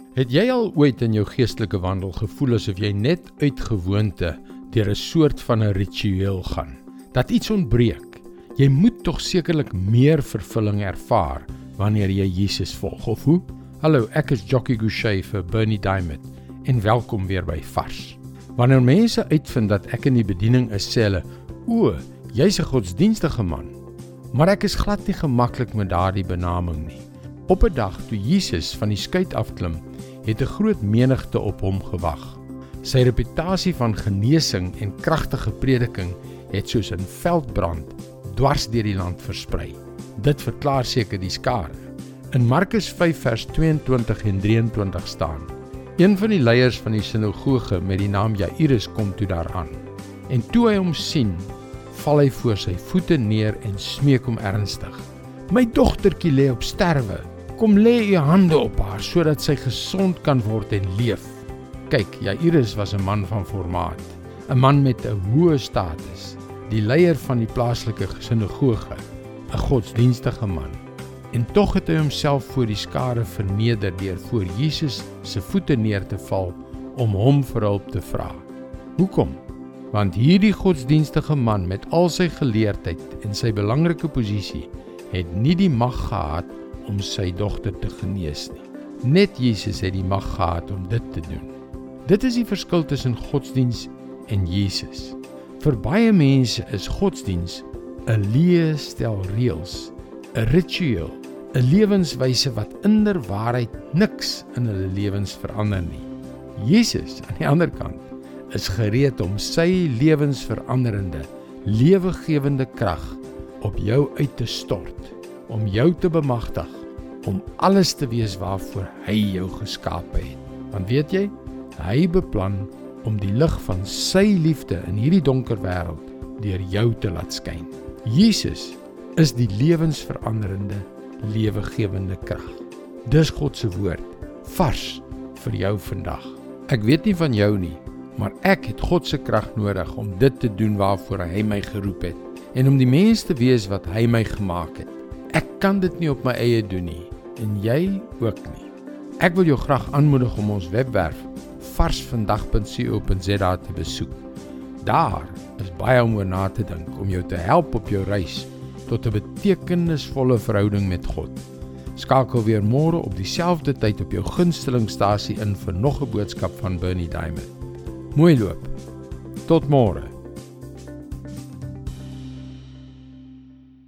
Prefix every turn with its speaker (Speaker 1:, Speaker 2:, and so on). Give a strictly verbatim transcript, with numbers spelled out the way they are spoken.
Speaker 1: Het jy al ooit in jou geestelike wandel gevoel asof jy net uit gewoonte deur 'n soort van 'n ritueel gaan? Dat iets ontbreek. Jy moet tog sekerlik meer vervulling ervaar wanneer jy Jesus volg, of hoe? Hallo, ek is Jockey Gouchee vir Bernie Diamond en welkom weer by Vars. Wanneer mense uitvind dat ek in die bediening is, sê hulle, o, jy's 'n godsdienstige man. Maar ek is glad nie gemaklik met daardie benaming nie. Op 'n dag toe Jesus van die skuit afklim, het 'n groot menigte op hom gewag. Sy reputasie van genesing en kragtige prediking het soos 'n veldbrand dwars deur die land versprei. Dit verklaar seker die skare. In Markus vyf vers tweeëntwintig en drieëntwintig staan: Een van die leiers van die sinagoge met die naam Jairus kom toe daaraan. En toe hy hom sien, val hy voor sy voete neer en smeek hom ernstig: My dogtertjie lê op sterwe. Kom lê u hande op haar, sodat sy gesond kan word en leef. Kyk, Jairus was 'n man van formaat, 'n man met 'n hoë status, die leier van die plaaslike sinagoge, 'n godsdienstige man. En tog het hy homself voor die skare verneder deur voor Jesus se voete neer te val om hom vir hulp te vra. Hoekom? Want hierdie godsdienstige man met al sy geleerdheid en sy belangrike posisie het nie die mag gehad om sy dogter te genees nie. Net Jesus het die mag gehad om dit te doen. Dit is die verskil tussen godsdiens en Jesus. Vir baie mense is godsdiens 'n leë stel reëls, 'n ritueel, 'n lewenswyse wat inderwaarheid niks in hulle lewens verander nie. Jesus, aan die ander kant, is gereed om sy lewensveranderende, lewegewende krag op jou uit te stort, om jou te bemagtig, om alles te wees waarvoor hy jou geskape het. Want weet jy, hy beplan om die lig van sy liefde in hierdie donker wêreld deur jou te laat skyn. Jesus is die lewensveranderende, lewegewende krag. Dis God se woord, vars vir jou vandag. Ek weet nie van jou nie, maar ek het God se krag nodig om dit te doen waarvoor hy my geroep het, en om die mens te wees wat hy my gemaak het. Ek kan dit nie op my eie doen nie, en jy ook nie. Ek wil jou graag aanmoedig om ons webwerf vars vandag punt co punt za te besoek. Daar is baie om oor na te dink om jou te help op jou reis tot 'n betekenisvolle verhouding met God. Skakel weer môre op dieselfde tyd op jou gunstelingstasie in vir nog 'n boodskap van Bernie Diamond. Mooi loop. Tot môre.